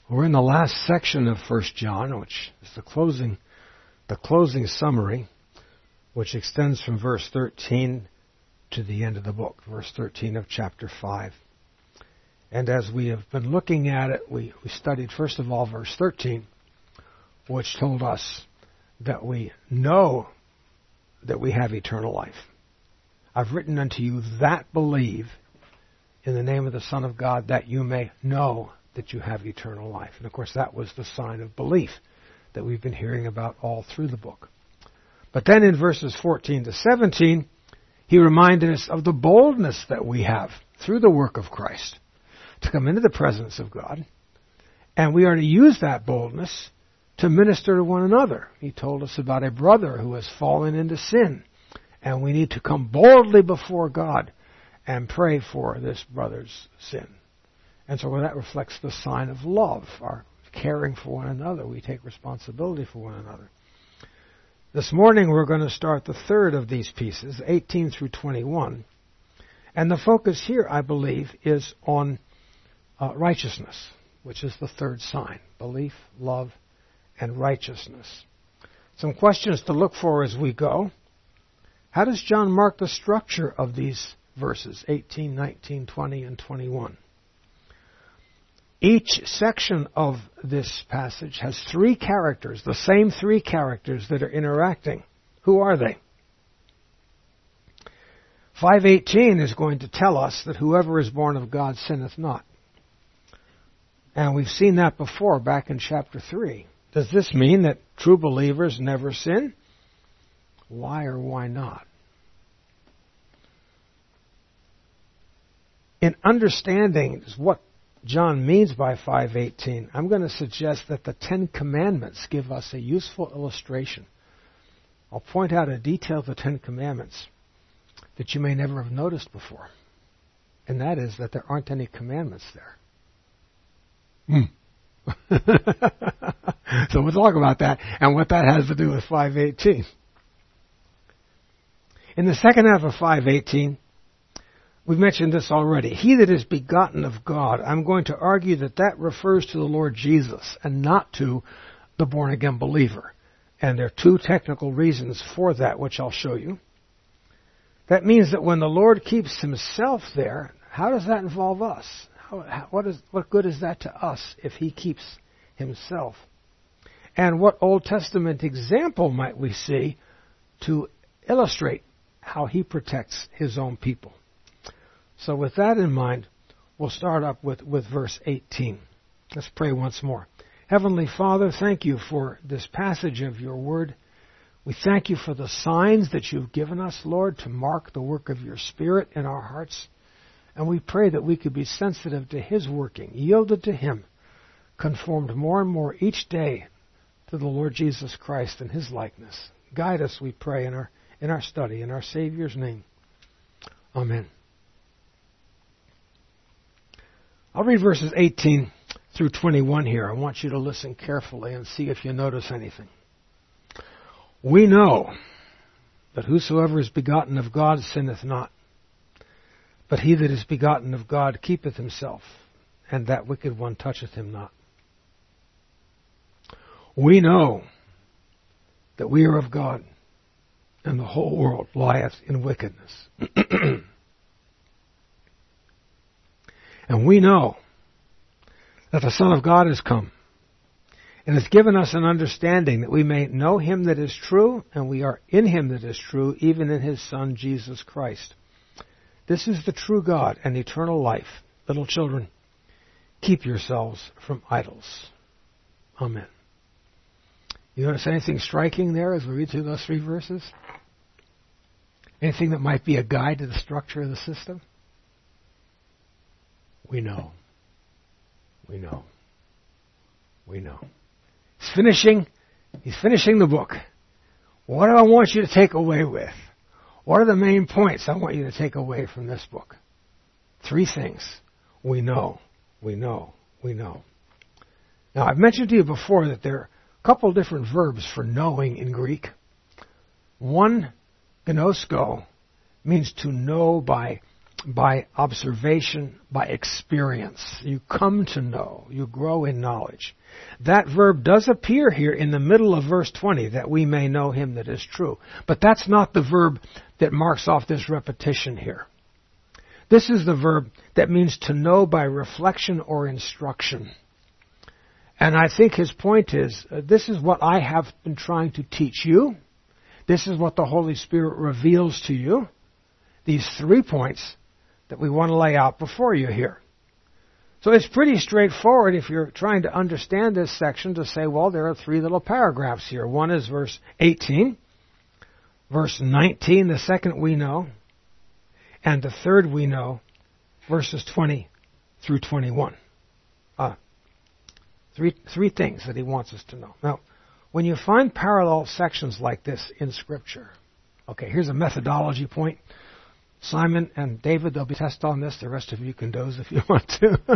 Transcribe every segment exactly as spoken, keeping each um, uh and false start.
We're in the last section of First John, which is the closing, the closing summary, which extends from verse thirteen to the end of the book, verse thirteen of chapter five. And as we have been looking at it, we, we studied first of all verse thirteen, which told us that we know that we have eternal life. I've written unto you that believe in the name of the Son of God, that you may know that you have eternal life. And of course that was the sign of belief that we've been hearing about all through the book. But then in verses fourteen to seventeen, he reminded us of the boldness that we have through the work of Christ to come into the presence of God. And we are to use that boldness to minister to one another. He told us about a brother who has fallen into sin. And we need to come boldly before God and pray for this brother's sin. And so that reflects the sign of love, our caring for one another. We take responsibility for one another. This morning we're going to start the third of these pieces, eighteen through twenty-one. And the focus here, I believe, is on uh, righteousness, which is the third sign. Belief, love, and righteousness. Some questions to look for as we go. How does John mark the structure of these verses, eighteen, nineteen, twenty, and twenty-one? Each section of this passage has three characters, the same three characters that are interacting. Who are they? five eighteen is going to tell us that whoever is born of God sinneth not. And we've seen that before back in chapter three. Does this mean that true believers never sin? Why or why not? In understanding what John means by five eighteen, I'm going to suggest that the Ten Commandments give us a useful illustration. I'll point out a detail of the Ten Commandments that you may never have noticed before. And that is that there aren't any commandments there. Hmm. So we'll talk about that and what that has to do with five eighteen. In the second half of five eighteen, we've mentioned this already. He that is begotten of God, I'm going to argue that that refers to the Lord Jesus and not to the born-again believer. And there are two technical reasons for that, which I'll show you. That means that when the Lord keeps himself there, how does that involve us? How, what, is, what good is that to us if he keeps himself? And what Old Testament example might we see to illustrate how he protects his own people? So with that in mind, we'll start up with, with verse eighteen. Let's pray once more. Heavenly Father, thank you for this passage of your word. We thank you for the signs that you've given us, Lord, to mark the work of your Spirit in our hearts. And we pray that we could be sensitive to his working, yielded to him, conformed more and more each day to the Lord Jesus Christ and his likeness. Guide us, we pray, in our, in our study, in our Savior's name. Amen. I'll read verses eighteen through twenty-one here. I want you to listen carefully and see if you notice anything. We know that whosoever is begotten of God sinneth not, but he that is begotten of God keepeth himself, and that wicked one toucheth him not. We know that we are of God, and the whole world lieth in wickedness. And we know that the Son of God is come, and has given us an understanding that we may know him that is true, and we are in him that is true, even in his Son Jesus Christ. This is the true God and eternal life. Little children, keep yourselves from idols. Amen. You notice anything striking there as we read through those three verses? Anything that might be a guide to the structure of the system? We know. We know. We know. He's finishing, he's finishing the book. What do I want you to take away with? What are the main points I want you to take away from this book? Three things. We know. We know. We know. Now, I've mentioned to you before that there are a couple different verbs for knowing in Greek. One, gnosko, means to know by by observation, by experience. You come to know. You grow in knowledge. That verb does appear here in the middle of verse twenty, that we may know him that is true. But that's not the verb that marks off this repetition here. This is the verb that means to know by reflection or instruction. And I think his point is, uh, this is what I have been trying to teach you. This is what the Holy Spirit reveals to you. These three points that we want to lay out before you here. So it's pretty straightforward if you're trying to understand this section to say, well, there are three little paragraphs here. One is verse eighteen. Verse nineteen, the second we know. And the third we know, verses twenty through twenty-one. Uh, three, three things that he wants us to know. Now, when you find parallel sections like this in Scripture, okay, here's a methodology point. Simon and David, there'll be a test on this. The rest of you can doze if you want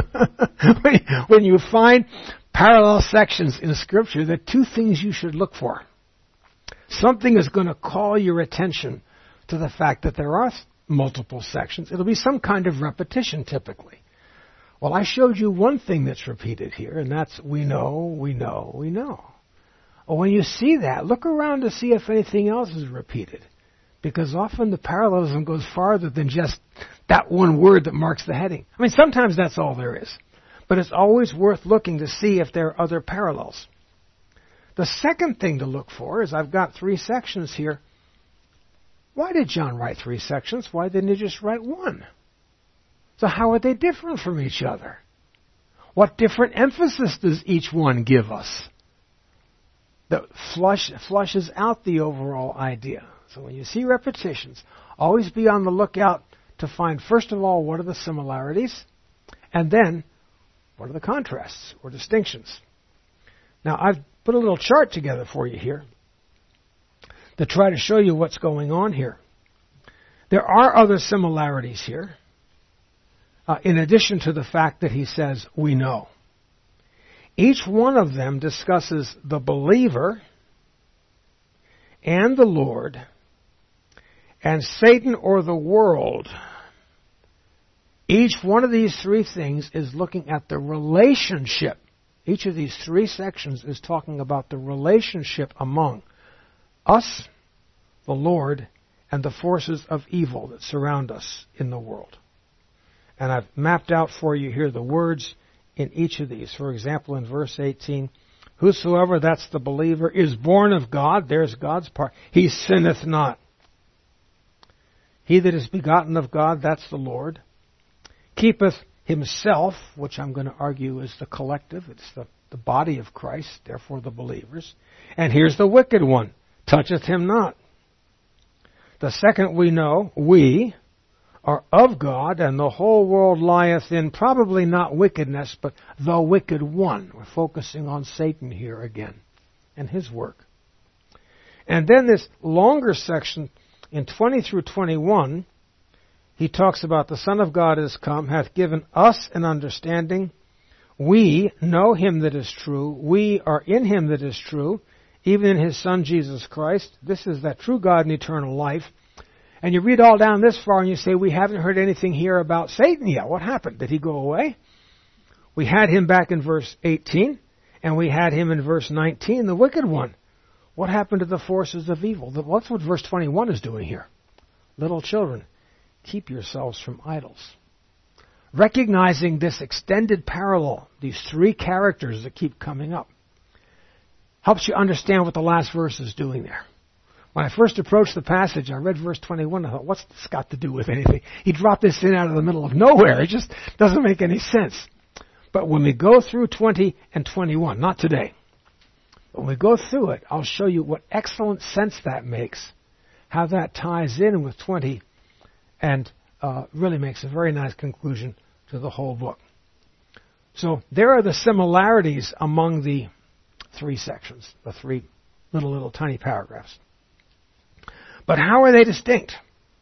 to. When you find parallel sections in Scripture, there are two things you should look for. Something is going to call your attention to the fact that there are multiple sections. It'll be some kind of repetition typically. Well, I showed you one thing that's repeated here, and that's we know, we know, we know. Well, when you see that, look around to see if anything else is repeated. Because often the parallelism goes farther than just that one word that marks the heading. I mean, sometimes that's all there is. But it's always worth looking to see if there are other parallels. The second thing to look for is I've got three sections here. Why did John write three sections? Why didn't he just write one? So how are they different from each other? What different emphasis does each one give us that flush, flushes out the overall idea? So when you see repetitions, always be on the lookout to find, first of all, what are the similarities? And then, what are the contrasts or distinctions? Now, I've put a little chart together for you here to try to show you what's going on here. There are other similarities here, uh, in addition to the fact that he says, we know. Each one of them discusses the believer and the Lord and Satan or the world. Each one of these three things is looking at the relationship. Each of these three sections is talking about the relationship among us, the Lord, and the forces of evil that surround us in the world. And I've mapped out for you here the words in each of these. For example, in verse eighteen, whosoever, that's the believer, is born of God, there's God's part, he sinneth not. He that is begotten of God, that's the Lord, keepeth himself, which I'm going to argue is the collective, it's the, the body of Christ, therefore the believers. And here's the wicked one, toucheth him not. The second we know, we are of God, and the whole world lieth in probably not wickedness, but the wicked one. We're focusing on Satan here again and his work. And then this longer section in twenty through twenty-one, he talks about the Son of God is come, hath given us an understanding. We know him that is true. We are in him that is true, even in his Son Jesus Christ. This is that true God and eternal life. And you read all down this far and you say, we haven't heard anything here about Satan yet. What happened? Did he go away? We had him back in verse eighteen, and we had him in verse nineteen, the wicked one. What happened to the forces of evil? That's what verse twenty-one is doing here. Little children, keep yourselves from idols. Recognizing this extended parallel, these three characters that keep coming up, helps you understand what the last verse is doing there. When I first approached the passage, I read verse twenty-one, I thought, what's this got to do with anything? He dropped this in out of the middle of nowhere. It just doesn't make any sense. But when we go through twenty and twenty-one, not today, when we go through it, I'll show you what excellent sense that makes, how that ties in with twenty, and uh, really makes a very nice conclusion to the whole book. So there are the similarities among the three sections, the three little, little tiny paragraphs. But how are they distinct?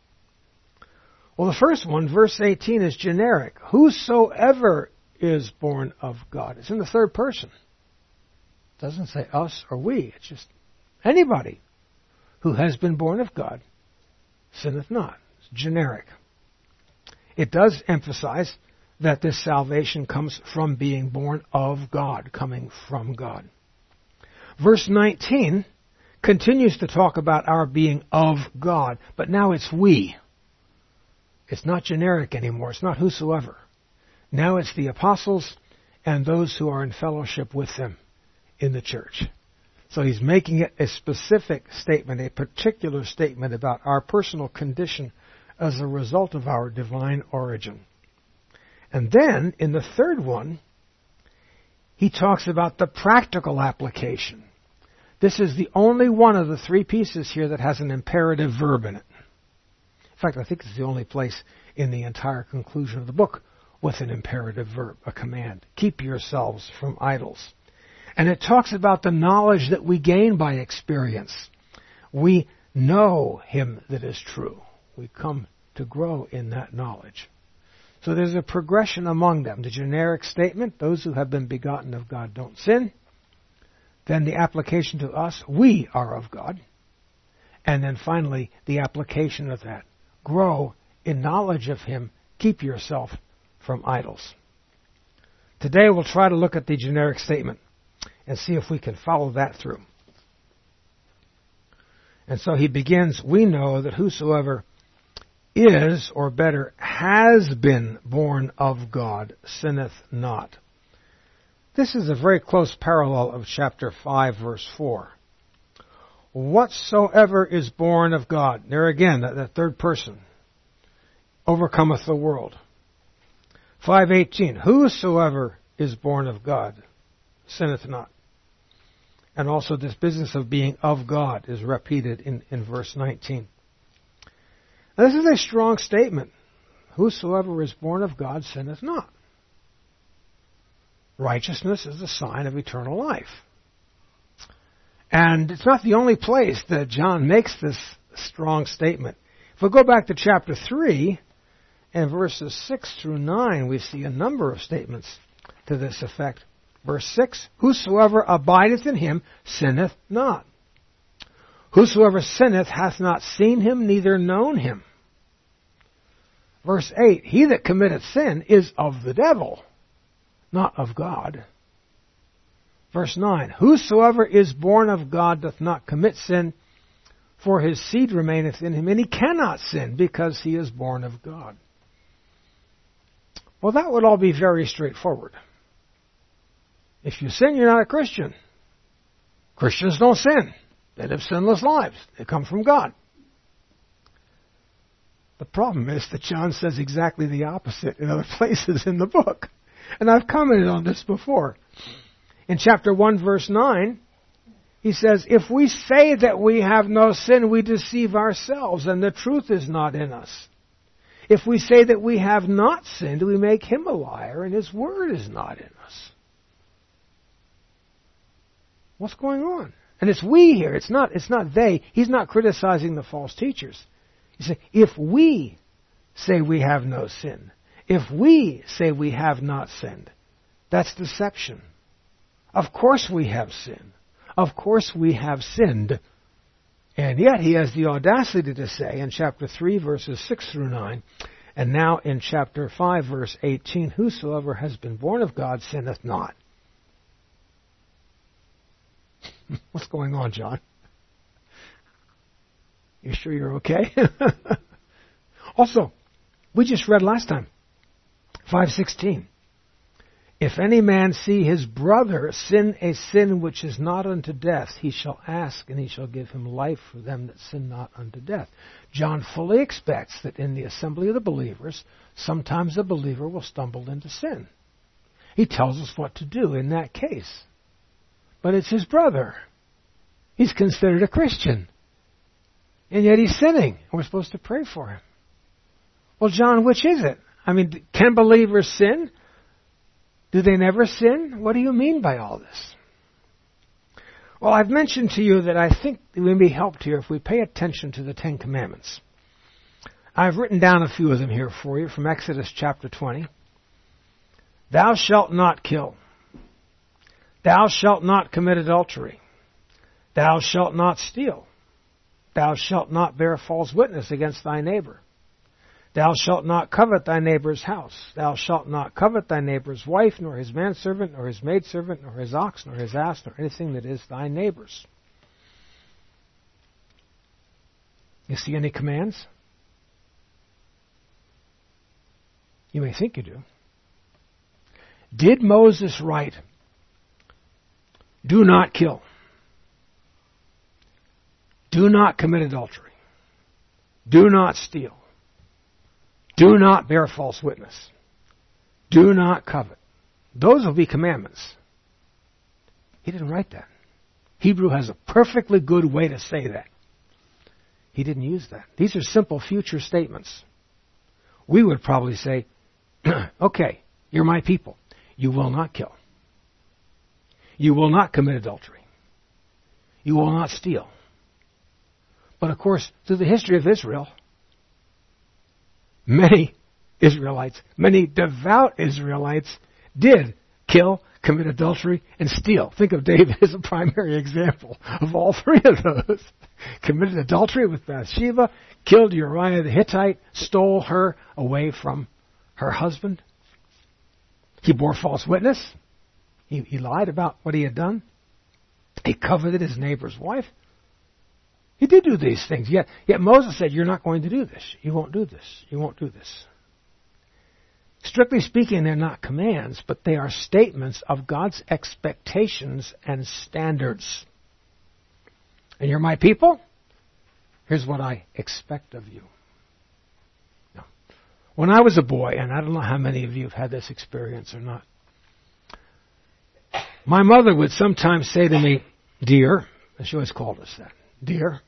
Well, the first one, verse eighteen, is generic. Whosoever is born of God. It's in the third person. It doesn't say us or we. It's just anybody who has been born of God sinneth not. It's generic. it does emphasize that this salvation comes from being born of God, coming from God. Verse nineteen continues to talk about our being of God, but now it's we. It's not generic anymore. It's not whosoever. Now it's the apostles and those who are in fellowship with them in the church. So he's making it a specific statement, a particular statement about our personal condition as a result of our divine origin. And then, in the third one, he talks about the practical application. This is the only one of the three pieces here that has an imperative verb in it. In fact, I think it's the only place in the entire conclusion of the book with an imperative verb, a command. Keep yourselves from idols. And it talks about the knowledge that we gain by experience. We know him that is true. We come to grow in that knowledge. So there's a progression among them. The generic statement, those who have been begotten of God don't sin. Then the application to us, we are of God. And then finally, the application of that. Grow in knowledge of him. Keep yourself from idols. Today we'll try to look at the generic statement and see if we can follow that through. And so he begins, we know that whosoever is, or better, has been born of God, sinneth not. This is a very close parallel of chapter five, verse four. Whatsoever is born of God. There again, that, that third person. Overcometh the world. five eighteen. Whosoever is born of God, sinneth not. And also this business of being of God is repeated in, in verse nineteen. Now, this is a strong statement. Whosoever is born of God sinneth not. Righteousness is a sign of eternal life. And it's not the only place that John makes this strong statement. If we go back to chapter three, and verses six through nine, we see a number of statements to this effect. Verse six, whosoever abideth in him sinneth not. Whosoever sinneth hath not seen him, neither known him. Verse eight, he that committeth sin is of the devil, not of God. Verse nine, whosoever is born of God doth not commit sin, for his seed remaineth in him, and he cannot sin, because he is born of God. Well, that would all be very straightforward. If you sin, you're not a Christian. Christians don't sin. They live sinless lives. They come from God. The problem is that John says exactly the opposite in other places in the book. And I've commented on this before. In chapter one, verse nine, he says, if we say that we have no sin, we deceive ourselves, and the truth is not in us. If we say that we have not sinned, we make him a liar, and his word is not in us. What's going on? And it's we here. It's not, it's not they. He's not criticizing the false teachers. He said, if we say we have no sin, if we say we have not sinned, that's deception. Of course we have sinned. Of course we have sinned. And yet he has the audacity to say in chapter three, verses six through nine, and now in chapter five, verse eighteen, whosoever has been born of God sinneth not. What's going on, John? You sure you're okay? Also, we just read last time, five sixteen. If any man see his brother sin a sin which is not unto death, he shall ask, and he shall give him life for them that sin not unto death. John fully expects that in the assembly of the believers, sometimes a believer will stumble into sin. He tells us what to do in that case. But it's his brother. He's considered a Christian. And yet he's sinning. And we're supposed to pray for him. Well, John, which is it? I mean, can believers sin? Do they never sin? What do you mean by all this? Well, I've mentioned to you that I think we may be helped here if we pay attention to the Ten Commandments. I've written down a few of them here for you from Exodus chapter twenty. Thou shalt not kill. Thou shalt not commit adultery. Thou shalt not steal. Thou shalt not bear false witness against thy neighbor. Thou shalt not covet thy neighbor's house. Thou shalt not covet thy neighbor's wife, nor his manservant, nor his maidservant, nor his ox, nor his ass, nor anything that is thy neighbor's. You see any commands? You may think you do. Did Moses write, do not kill, do not commit adultery, do not steal, do not bear false witness, do not covet? Those will be commandments. He didn't write that. Hebrew has a perfectly good way to say that. He didn't use that. These are simple future statements. We would probably say, okay, you're my people. You will not kill. You will not commit adultery. You will not steal. But of course, through the history of Israel, many Israelites, many devout Israelites did kill, commit adultery, and steal. Think of David as a primary example of all three of those. Committed adultery with Bathsheba, killed Uriah the Hittite, stole her away from her husband. He bore false witness. He, he lied about what he had done. He coveted his neighbor's wife. He did do these things. Yet, yet Moses said, you're not going to do this. You won't do this. You won't do this. Strictly speaking, they're not commands, but they are statements of God's expectations and standards. And you're my people? Here's what I expect of you. Now, when I was a boy, and I don't know how many of you have had this experience or not, my mother would sometimes say to me, dear, and she always called us that, dear,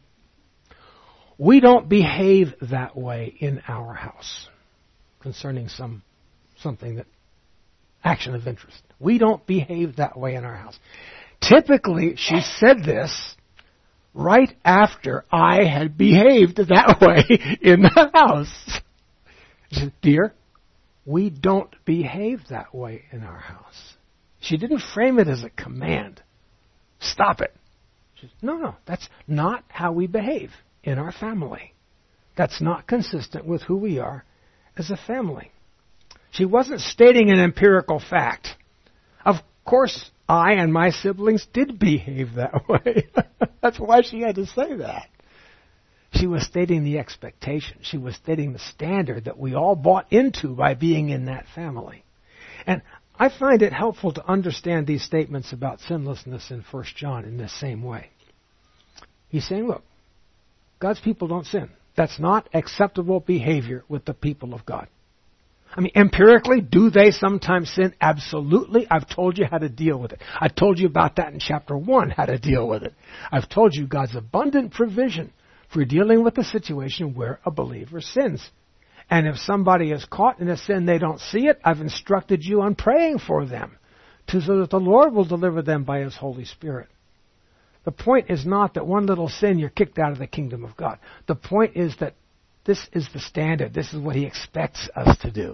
we don't behave that way in our house concerning some something that action of interest. We don't behave that way in our house. Typically, she said this right after I had behaved that way in the house. She said, dear, we don't behave that way in our house. She didn't frame it as a command. Stop it. She said, no, no, that's not how we behave in our family. That's not consistent with who we are as a family. She wasn't stating an empirical fact. Of course, I and my siblings did behave that way. That's why she had to say that. She was stating the expectation. She was stating the standard that we all bought into by being in that family. And I find it helpful to understand these statements about sinlessness in First John in this same way. He's saying, look, God's people don't sin. That's not acceptable behavior with the people of God. I mean, empirically, do they sometimes sin? Absolutely. I've told you how to deal with it. I told you about that in chapter one, how to deal with it. I've told you God's abundant provision for dealing with a situation where a believer sins. And if somebody is caught in a sin, they don't see it, I've instructed you on praying for them to, so that the Lord will deliver them by His Holy Spirit. The point is not that one little sin you're kicked out of the kingdom of God. The point is that this is the standard. This is what He expects us to do.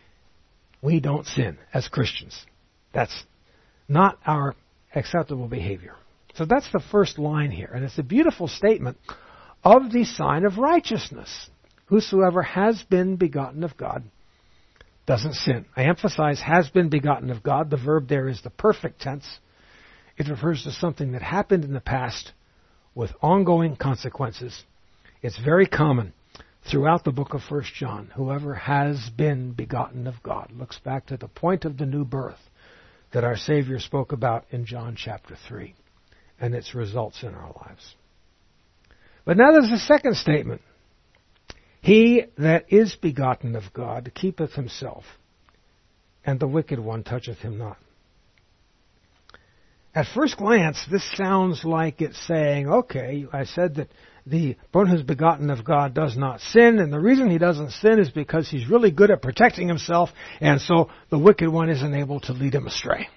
We don't sin as Christians. That's not our acceptable behavior. So that's the first line here. And it's a beautiful statement of the sign of righteousness. Whosoever has been begotten of God doesn't sin. I emphasize has been begotten of God. The verb there is the perfect tense. It refers to something that happened in the past with ongoing consequences. It's very common throughout the book of First John. Whoever has been begotten of God looks back to the point of the new birth that our Savior spoke about in John chapter three and its results in our lives. But now there's a second statement. He that is begotten of God keepeth himself, and the wicked one toucheth him not. At first glance, this sounds like it's saying, okay, I said that the one who's begotten of God does not sin, and the reason he doesn't sin is because he's really good at protecting himself, and so the wicked one isn't able to lead him astray.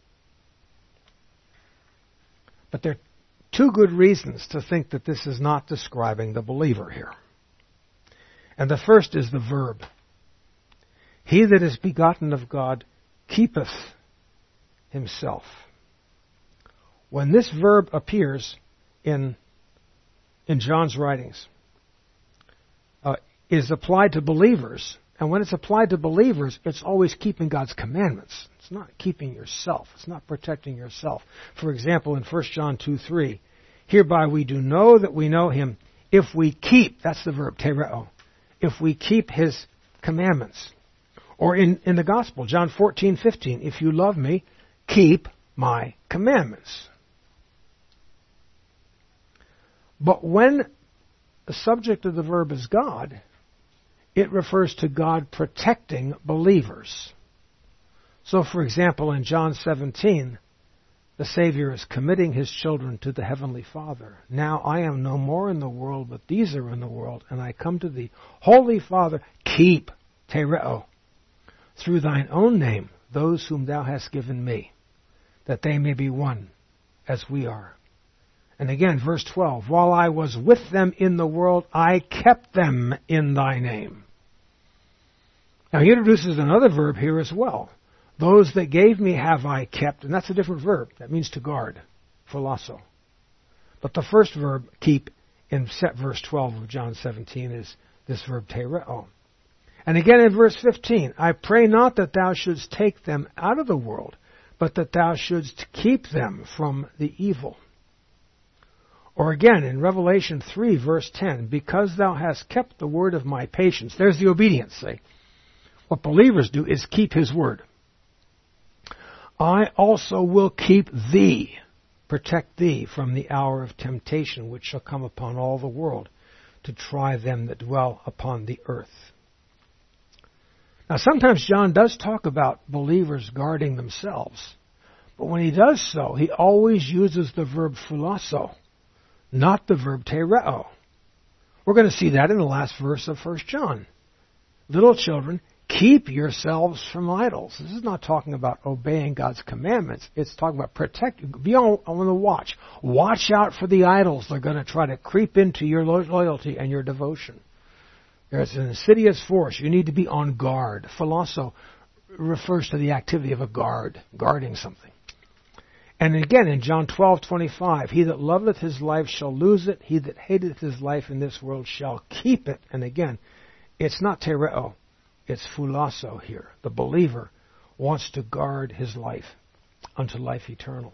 But there are two good reasons to think that this is not describing the believer here. And the first is the verb. He that is begotten of God keepeth himself. When this verb appears in, in John's writings, uh, it is applied to believers. And when it's applied to believers, it's always keeping God's commandments. It's not keeping yourself. It's not protecting yourself. For example, in First John two three, hereby we do know that we know him if we keep, that's the verb, tereo, if we keep his commandments. Or in, in the gospel, John fourteen fifteen, if you love me, keep my commandments. But when the subject of the verb is God, it refers to God protecting believers. So, for example, in John seventeen, the Savior is committing his children to the Heavenly Father. Now I am no more in the world, but these are in the world, and I come to thee. Holy Father, keep, tereo, through thine own name, those whom thou hast given me, that they may be one, as we are. And again, verse twelve, while I was with them in the world, I kept them in thy name. Now he introduces another verb here as well. Those that gave me have I kept, and that's a different verb. That means to guard, philoso. But the first verb, keep, in verse twelve of John seventeen is this verb tereo. And again in verse fifteen, I pray not that thou shouldst take them out of the world, but that thou shouldst keep them from the evil. Or again in Revelation three verse ten, because thou hast kept the word of my patience. There's the obedience, see. What believers do is keep his word. I also will keep thee, protect thee from the hour of temptation which shall come upon all the world to try them that dwell upon the earth. Now sometimes John does talk about believers guarding themselves, but when he does so, he always uses the verb philoso, not the verb tereo. We're going to see that in the last verse of First John. Little children, keep yourselves from idols. This is not talking about obeying God's commandments. It's talking about protect. Be on, on the watch. Watch out for the idols. They're going to try to creep into your loyalty and your devotion. There's an insidious force. You need to be on guard. Philoso refers to the activity of a guard, guarding something. And again in John twelve twenty-five, he that loveth his life shall lose it. He that hateth his life in this world shall keep it. And again, it's not tereo. It's philoso here. The believer wants to guard his life unto life eternal.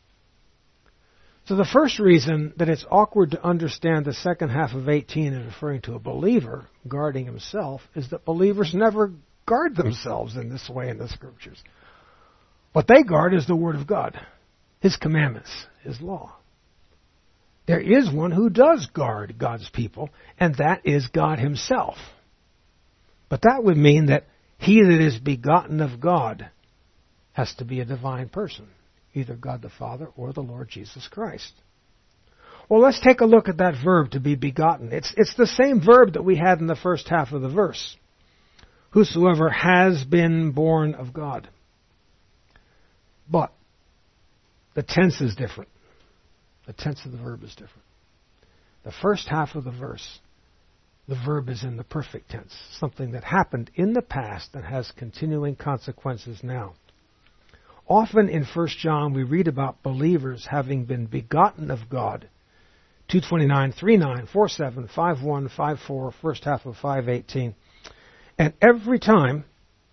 So the first reason that it's awkward to understand the second half of eighteen as referring to a believer guarding himself is that believers never guard themselves in this way in the Scriptures. What they guard is the Word of God, His commandments, His law. There is one who does guard God's people, and that is God Himself. But that would mean that he that is begotten of God has to be a divine person, either God the Father or the Lord Jesus Christ. Well, let's take a look at that verb to be begotten. It's, it's the same verb that we had in the first half of the verse. Whosoever has been born of God. But the tense is different. The tense of the verb is different. The first half of the verse, the verb is in the perfect tense, something that happened in the past that has continuing consequences now. Often in First John we read about believers having been begotten of God. two twenty-nine, three nine, four seven, five one, five four, first half of five eighteen. And every time,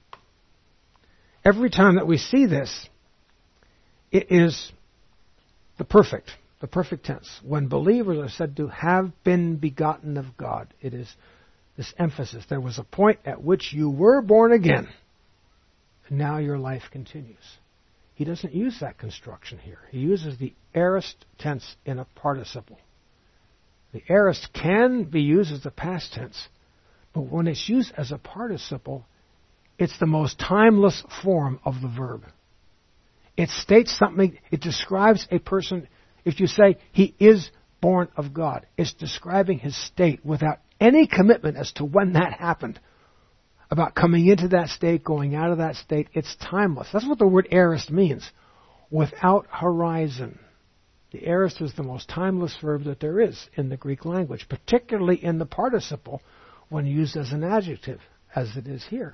every time that we see this, it is the perfect. The perfect tense. When believers are said to have been begotten of God, it is this emphasis. There was a point at which you were born again, and now your life continues. He doesn't use that construction here. He uses the aorist tense in a participle. The aorist can be used as the past tense, but when it's used as a participle, it's the most timeless form of the verb. It states something, it describes a person. If you say, he is born of God, it's describing his state without any commitment as to when that happened. About coming into that state, going out of that state, it's timeless. That's what the word aorist means. Without horizon. The aorist is the most timeless verb that there is in the Greek language, particularly in the participle when used as an adjective, as it is here.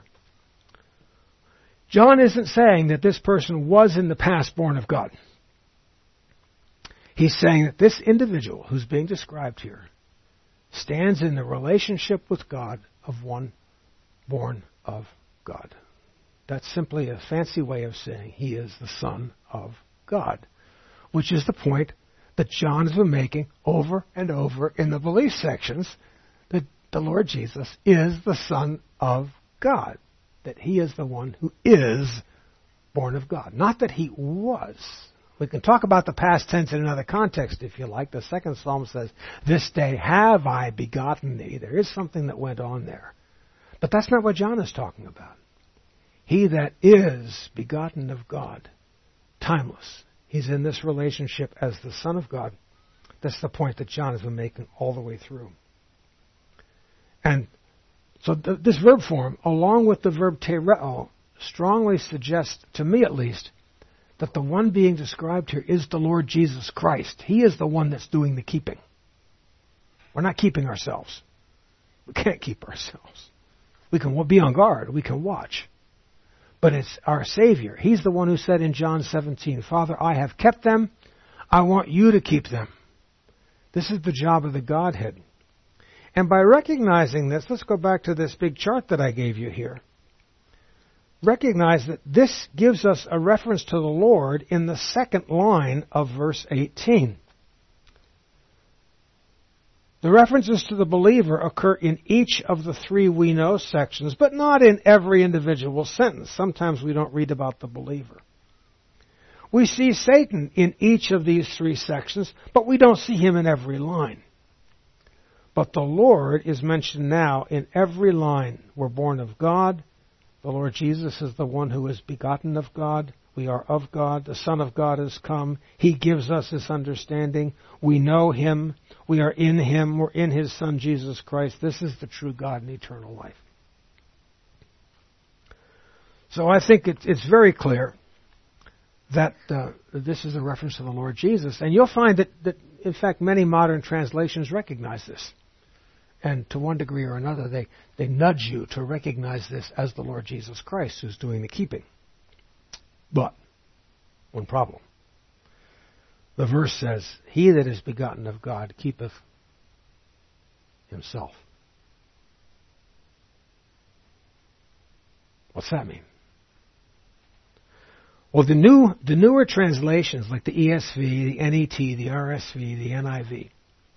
John isn't saying that this person was in the past born of God. He's saying that this individual who's being described here stands in the relationship with God of one born of God. That's simply a fancy way of saying he is the Son of God, which is the point that John has been making over and over in the belief sections, that the Lord Jesus is the Son of God, that he is the one who is born of God. Not that he was. We can talk about the past tense in another context if you like. The second psalm says, this day have I begotten thee. There is something that went on there. But that's not what John is talking about. He that is begotten of God, timeless. He's in this relationship as the Son of God. That's the point that John has been making all the way through. And so th- this verb form, along with the verb tereo, strongly suggests, to me at least, that the one being described here is the Lord Jesus Christ. He is the one that's doing the keeping. We're not keeping ourselves. We can't keep ourselves. We can be on guard. We can watch. But it's our Savior. He's the one who said in John seventeen, Father, I have kept them. I want you to keep them. This is the job of the Godhead. And by recognizing this, let's go back to this big chart that I gave you here. Recognize that this gives us a reference to the Lord in the second line of verse eighteen. The references to the believer occur in each of the three we know sections, but not in every individual sentence. Sometimes we don't read about the believer. We see Satan in each of these three sections, but we don't see him in every line. But the Lord is mentioned now in every line. We're born of God. The Lord Jesus is the one who is begotten of God. We are of God. The Son of God has come. He gives us this understanding. We know him. We are in him. We're in his Son, Jesus Christ. This is the true God and eternal life. So I think it's, it's very clear that uh, this is a reference to the Lord Jesus. And you'll find that, that, in fact, many modern translations recognize this. And to one degree or another, they, they nudge you to recognize this as the Lord Jesus Christ who's doing the keeping. But, one problem. The verse says, he that is begotten of God keepeth himself. What's that mean? Well, the new, the newer translations, like the E S V, the N E T, the R S V, the N I V,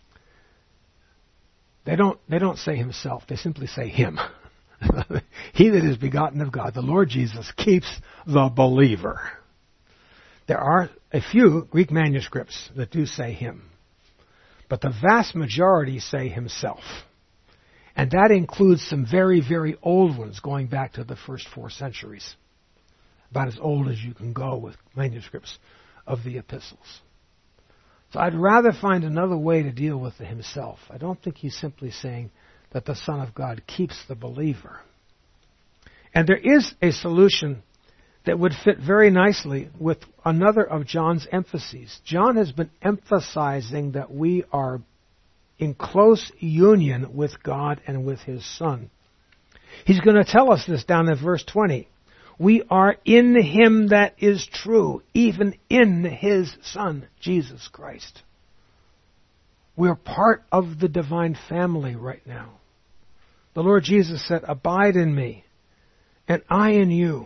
they don't, they don't say himself. They simply say him. He that is begotten of God, the Lord Jesus, keeps the believer. There are a few Greek manuscripts that do say him, but the vast majority say himself. And that includes some very, very old ones going back to the first four centuries. About as old as you can go with manuscripts of the epistles. So I'd rather find another way to deal with the himself. I don't think he's simply saying that the Son of God keeps the believer. And there is a solution that would fit very nicely with another of John's emphases. John has been emphasizing that we are in close union with God and with his Son. He's going to tell us this down in verse twenty. We are in him that is true, even in his Son, Jesus Christ. We're part of the divine family right now. The Lord Jesus said, abide in me, and I in you.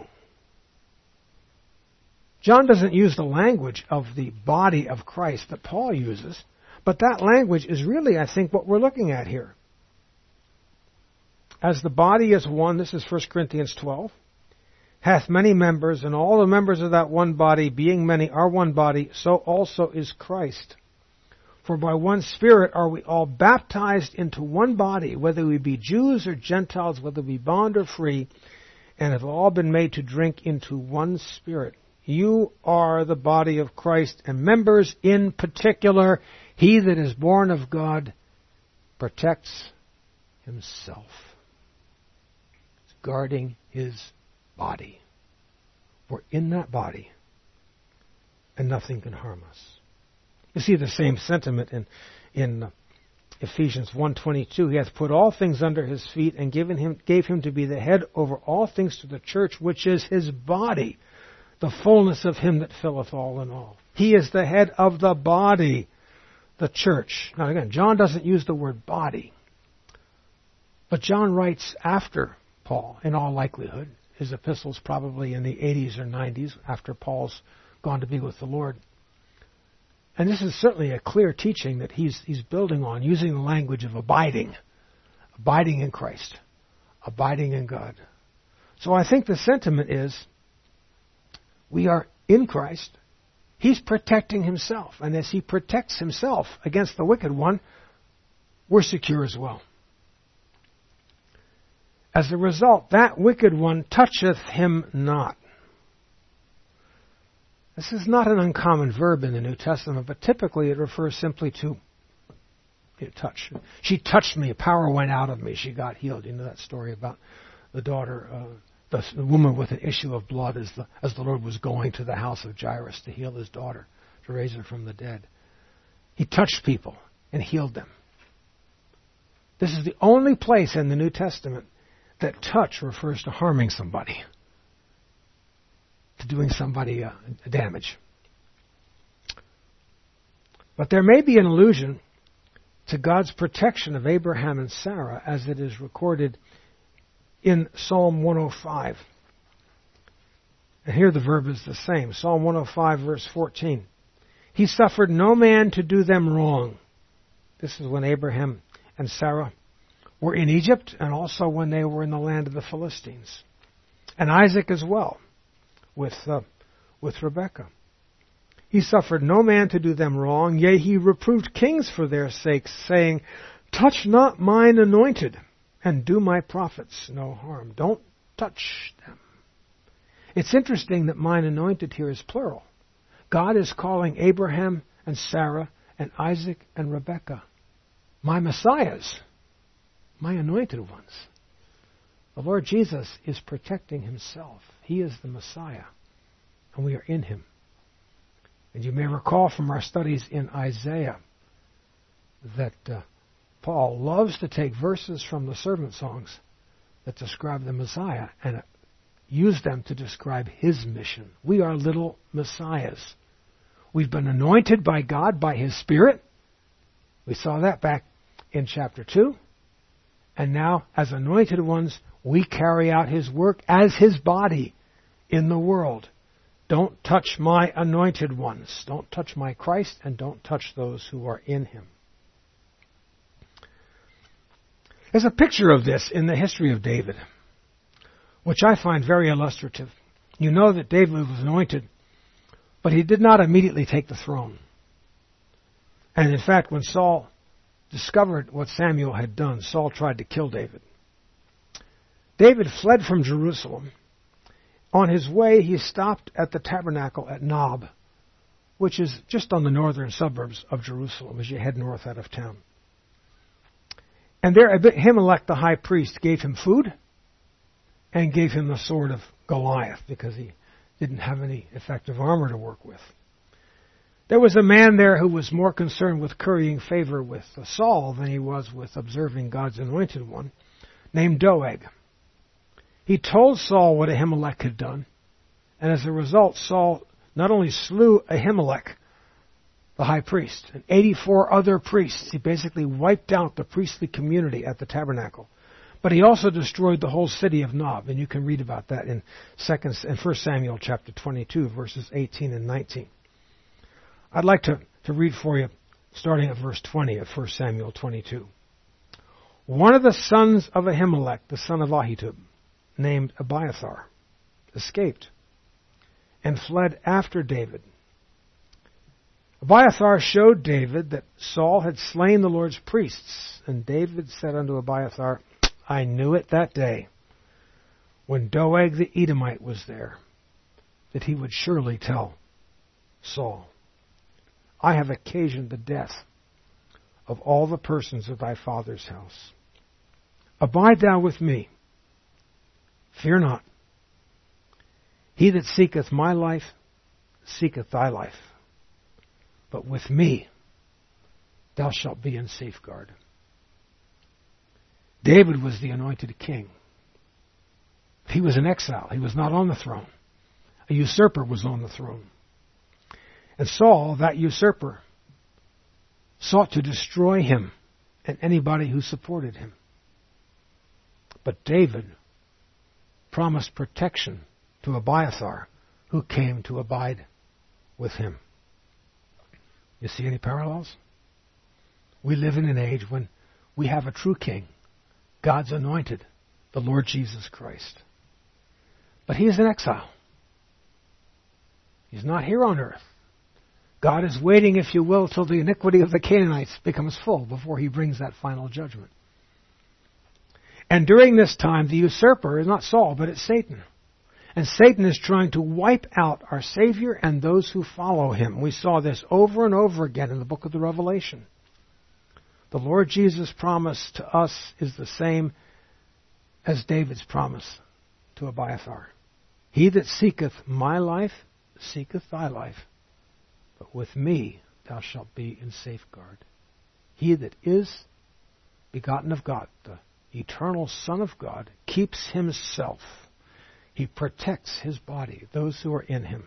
John doesn't use the language of the body of Christ that Paul uses, but that language is really, I think, what we're looking at here. As the body is one, this is First Corinthians twelve, hath many members, and all the members of that one body, being many, are one body, so also is Christ. For by one Spirit are we all baptized into one body, whether we be Jews or Gentiles, whether we be bond or free, and have all been made to drink into one Spirit. You are the body of Christ, and members in particular. He that is born of God protects himself. It's guarding his body. We're in that body, and nothing can harm us. You see the same sentiment in, in Ephesians one twenty-two. He hath put all things under his feet and given him, gave him to be the head over all things to the church, which is his body, the fullness of him that filleth all in all. He is the head of the body, the church. Now again, John doesn't use the word body. But John writes after Paul, in all likelihood. His epistles probably in the eighties or nineties, after Paul's gone to be with the Lord. And this is certainly a clear teaching that he's he's building on, using the language of abiding. Abiding in Christ. Abiding in God. So I think the sentiment is, we are in Christ. He's protecting himself. And as he protects himself against the wicked one, we're secure as well. As a result, that wicked one toucheth him not. This is not an uncommon verb in the New Testament, but typically it refers simply to you know, touch. She touched me, power went out of me, she got healed. You know that story about the daughter, uh, the, the woman with an issue of blood as the, as the Lord was going to the house of Jairus to heal his daughter, to raise her from the dead. He touched people and healed them. This is the only place in the New Testament that touch refers to harming somebody, to doing somebody uh, damage. But there may be an allusion to God's protection of Abraham and Sarah as it is recorded in Psalm one oh five. And here the verb is the same. Psalm one oh five verse fourteen. He suffered no man to do them wrong. This is when Abraham and Sarah were in Egypt, and also when they were in the land of the Philistines. And Isaac as well, with uh, with Rebekah. He suffered no man to do them wrong, yea, he reproved kings for their sakes, saying, touch not mine anointed, and do my prophets no harm. Don't touch them. It's interesting that mine anointed here is plural. God is calling Abraham and Sarah and Isaac and Rebekah my Messiahs, my anointed ones. The Lord Jesus is protecting himself. He is the Messiah, and we are in him. And you may recall from our studies in Isaiah that uh, Paul loves to take verses from the servant songs that describe the Messiah and uh, use them to describe his mission. We are little Messiahs. We've been anointed by God, by his Spirit. We saw that back in chapter two. And now, as anointed ones, we carry out his work as his body in the world. Don't touch my anointed ones. Don't touch my Christ, and don't touch those who are in him. There's a picture of this in the history of David, which I find very illustrative. You know that David was anointed, but he did not immediately take the throne. And in fact, when Saul discovered what Samuel had done, Saul tried to kill David. David fled from Jerusalem. On his way, he stopped at the tabernacle at Nob, which is just on the northern suburbs of Jerusalem as you head north out of town. And there Ahimelech the high priest gave him food and gave him the sword of Goliath because he didn't have any effective armor to work with. There was a man there who was more concerned with currying favor with Saul than he was with observing God's anointed one, named Doeg. He told Saul what Ahimelech had done, and as a result, Saul not only slew Ahimelech, the high priest, and eighty-four other priests. He basically wiped out the priestly community at the tabernacle. But he also destroyed the whole city of Nob, and you can read about that in Second and First Samuel chapter twenty-two, verses eighteen and nineteen. I'd like to, to read for you, starting at verse twenty of First Samuel twenty-two. One of the sons of Ahimelech, the son of Ahitub, named Abiathar, escaped and fled after David. Abiathar showed David that Saul had slain the Lord's priests, and David said unto Abiathar, I knew it that day, when Doeg the Edomite was there, that he would surely tell Saul, I have occasioned the death of all the persons of thy father's house. Abide thou with me. Fear not. He that seeketh my life, seeketh thy life. But with me thou shalt be in safeguard. David was the anointed king. He was in exile. He was not on the throne. A usurper was on the throne. And Saul, that usurper, sought to destroy him and anybody who supported him. But David promised protection to Abiathar, who came to abide with him. You see any parallels? We live in an age when we have a true king, God's anointed, the Lord Jesus Christ. But he is in exile. He's not here on earth. God is waiting, if you will, till the iniquity of the Canaanites becomes full before he brings that final judgment. And during this time, the usurper is not Saul, but it's Satan. And Satan is trying to wipe out our Savior and those who follow him. We saw this over and over again in the book of the Revelation. The Lord Jesus' promise to us is the same as David's promise to Abiathar. He that seeketh my life, seeketh thy life. But with me thou shalt be in safeguard. He that is begotten of God, the eternal Son of God, keeps himself. He protects his body, those who are in him.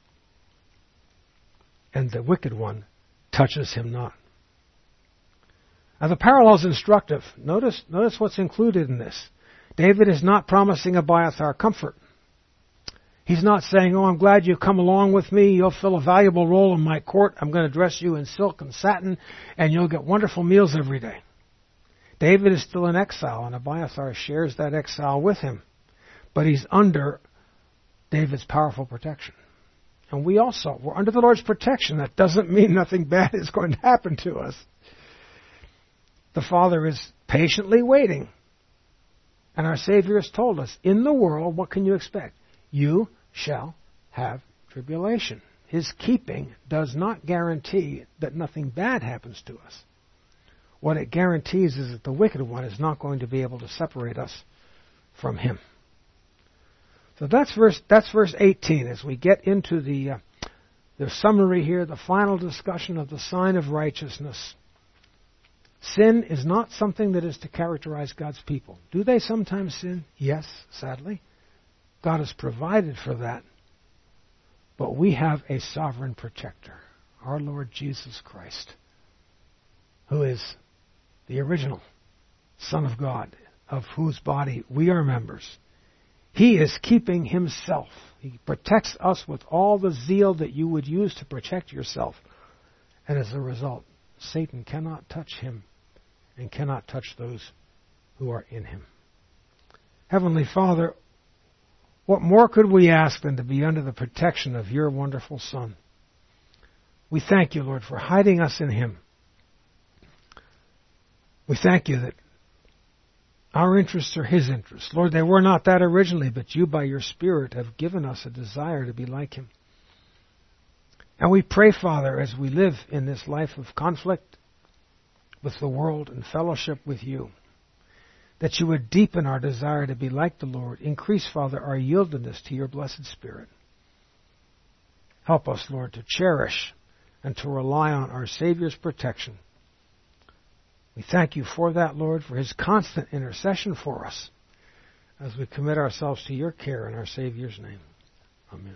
And the wicked one touches him not. Now the parallel is instructive. Notice, notice what's included in this. David is not promising Abiathar comfort. He's not saying, oh, I'm glad you've come along with me. You'll fill a valuable role in my court. I'm going to dress you in silk and satin, and you'll get wonderful meals every day. David is still in exile, and Abiathar shares that exile with him. But he's under David's powerful protection. And we also, we're under the Lord's protection. That doesn't mean nothing bad is going to happen to us. The Father is patiently waiting. And our Savior has told us, in the world, what can you expect? You shall have tribulation. His keeping does not guarantee that nothing bad happens to us. What it guarantees is that the wicked one is not going to be able to separate us from him. So that's verse that's verse eighteen. As we get into the uh, the summary here, the final discussion of the sign of righteousness. Sin is not something that is to characterize God's people. Do they sometimes sin? Yes, sadly. God has provided for that. But we have a sovereign protector, our Lord Jesus Christ, who is the original Son of God, of whose body we are members. He is keeping himself. He protects us with all the zeal that you would use to protect yourself. And as a result, Satan cannot touch him and cannot touch those who are in him. Heavenly Father, what more could we ask than to be under the protection of your wonderful Son? We thank you, Lord, for hiding us in him. We thank you that our interests are his interests. Lord, they were not that originally, but you, by your Spirit, have given us a desire to be like him. And we pray, Father, as we live in this life of conflict with the world and fellowship with you, that you would deepen our desire to be like the Lord. Increase, Father, our yieldedness to your blessed Spirit. Help us, Lord, to cherish and to rely on our Savior's protection. We thank you for that, Lord, for his constant intercession for us as we commit ourselves to your care in our Savior's name. Amen.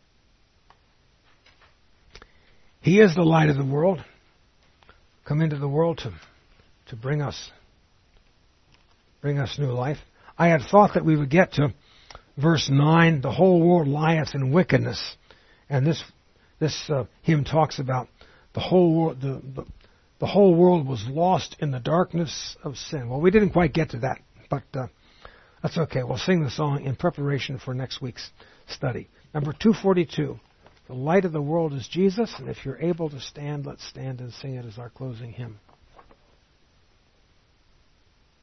He is the light of the world, come into the world to, to bring us bring us new life. I had thought that we would get to verse nine, the whole world lieth in wickedness. And this this uh, hymn talks about the whole world, the, the The whole world was lost in the darkness of sin. Well, we didn't quite get to that, but uh, that's okay. We'll sing the song in preparation for next week's study. Number two forty-two, the light of the world is Jesus, and if you're able to stand, let's stand and sing it as our closing hymn.